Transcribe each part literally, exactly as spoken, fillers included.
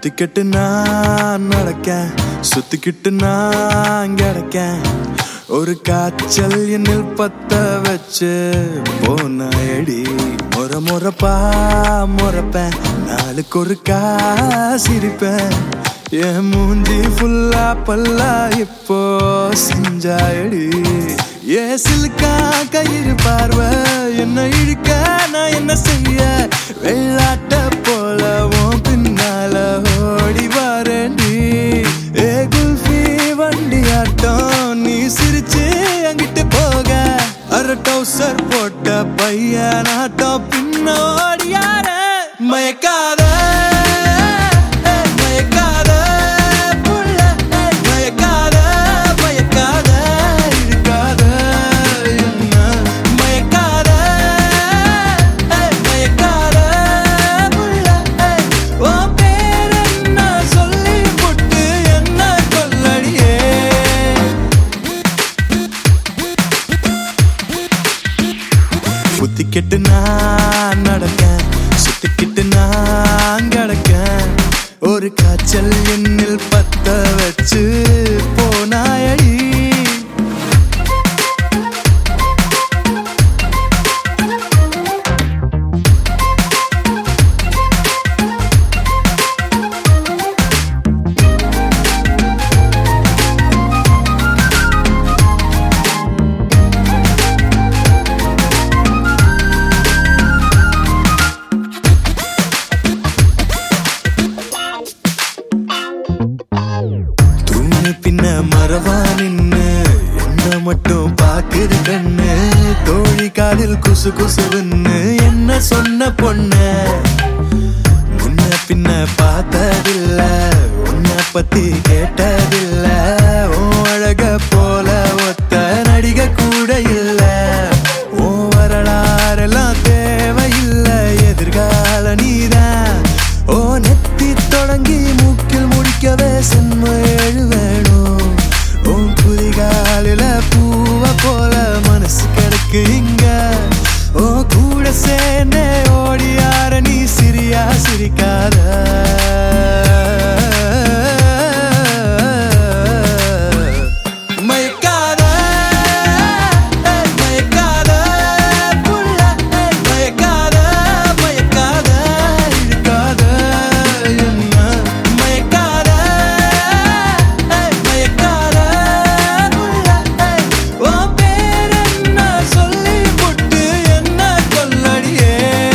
புத்திக்கெட்டு நான் நடக்கேன், சுத்திக்கிட்டு நான் கிடக்கேன். ஒரு காய்ச்சல் என்னில் பத்த வச்சு போனாயடி. முறை முறைப்பா முறைப்பேன், நாளுக்கு ஒரு காசிரிப்பேன். என் மூஞ்சி ஃபுல்லா பல்லா இப்போ செஞ்சாயடி. ஏ சிலுக்கா கயிறு பார்வை என்ன இழுக்க நான் என்ன செய்ய? வெள்ளாட்ட போலவும் பின்னால ஓடி வரேண்டி. ஏ குல்ஃபி வண்டி ஆட்டம் நீ சிரிச்சு அங்கிட்டு போக, அரை டவுசர் போட்ட பையன் ஆட்டம் பின்னோடி யார மயக்காத மயக்காத புள்ள மயக்காத மயக்காத இருக்காத என்ன மயக்காத மயக்காத புள்ள. உன் பேர் என்ன சொல்லி புட்டு என்ன கொல்லடியே. புத்திக்கெட்டு நான் நடக்கேன், சுத்திக்கிட்டு நான் கிடக்கேன். ஒரு காய்ச்சல் என்னில் பத்த வச்சு போனாயடி. பின்ன மரவா நின்னு என்ன மட்டும் பாக்குது கண்ணு. தோழி காலில் குசு குசுன்னு என்ன சொன்ன பொண்ணு. முன்ன பின்ன பார்த்ததில்ல, உன்னை பத்தி கேட்டதில்ல. உன் அழக போல ஒத்த நடிக கூட இல்ல. உன் வரலாறெல்லாம் தேவையில்லை, எதிர்கால நீதான். ஓ நெத்தி தொடங்கி மூக்கில் முடிக்கவே சென்ம ஏழு வேணும். உன் குதிகாலில பூவ போல மனசு கிடக்கு இங்க. ஓ கூட சேர்ந்தே ஓடியார நீ சிரியா சிரிக்காத. மயக்காத மயக்காத புள்ள மயக்காத மயக்காத இருக்காத என்ன மயக்காத மயக்காத புள்ள. உன் பேர் என்ன சொல்லி புட்டு என்ன கொல்லடியே.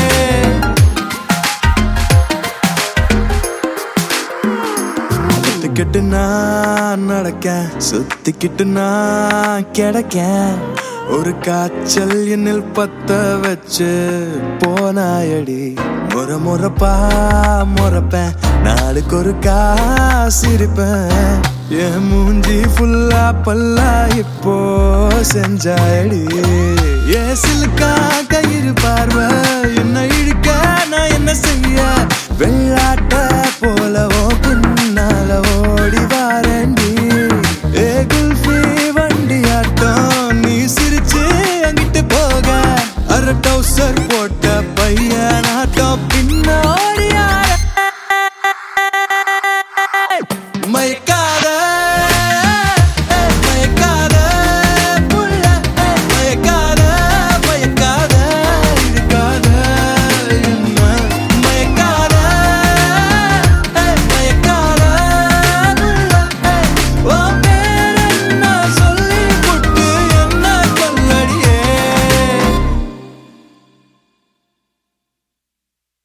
சுத்திக்கிட்டு நான் நடக்கேன், சுத்திக்கிட்டு நான் கிடக்கேன். ஒரு காய்ச்சல் என்னில் பத்த வச்சு போனாயடி. முறை முறைப்பா முறைப்பேன், நாளுக்கு ஒரு காசிரிப்பேன். என் மூஞ்சி ஃபுல்லா பல்லா இப்போ செஞ்சாயடி. ஏ சிலுக்கா கயிறு பார்வை என்ன இழுக்க நான் என்ன செய்ய? வெள்ளாட்ட போல